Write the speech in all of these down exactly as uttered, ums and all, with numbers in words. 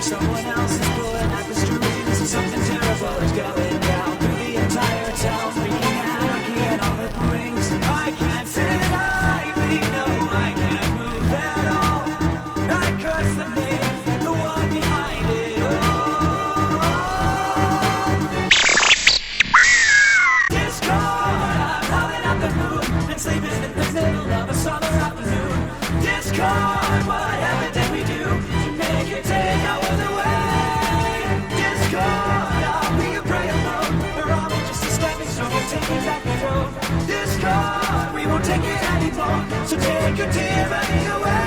someone else is pulling at the strings, and something terrible is going down through the entire town, freaking anarchy and all it brings. I can't sit idly, no, I can't move at all. I curse the name, the one behind it all. Discord, I'm howling at the moon and sleeping in the middle of a summer afternoon. Discord, whatever did we do to make it take our world away? Discord, are we a prey alone, or are we just a stepping stone to taking back control? Discord, we won't take it anymore, so take your tyranny away.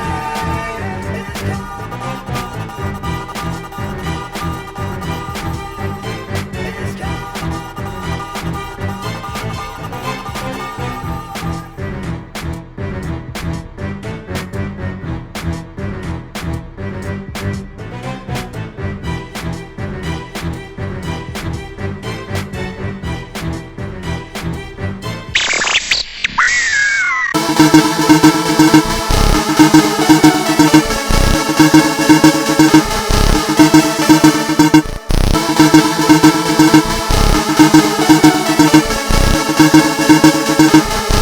Discord.